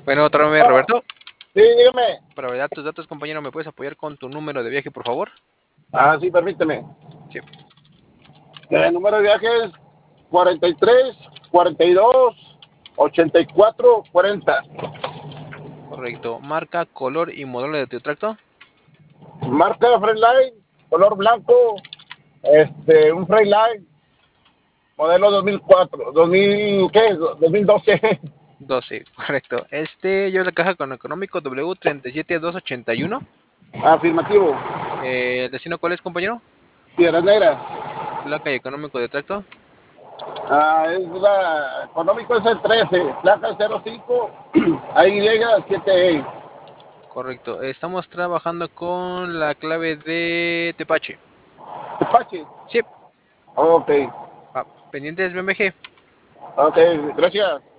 Bueno, otra vez, Ah, Roberto. sí, dígame. Para validar tus datos, compañero, ¿me puedes apoyar con tu número de viaje, por favor? Sí, permíteme. Sí, El número de viaje es 43 42 84 40. correcto. Marca, color y modelo de tu tracto. Marca Freightliner, color blanco, un Freightliner, modelo 2004, 2000, ¿qué? 2012. 12, correcto. Lleva la caja con económico W37281. Afirmativo. ¿El destino cuál es, compañero? Piedra Negra. Placa y económico de tracto. Es la económico es el 13, placa 05, AY7E. Correcto. Estamos trabajando con la clave de Tepache. Apache. Sí, Ok, pendientes BMG. ok, gracias.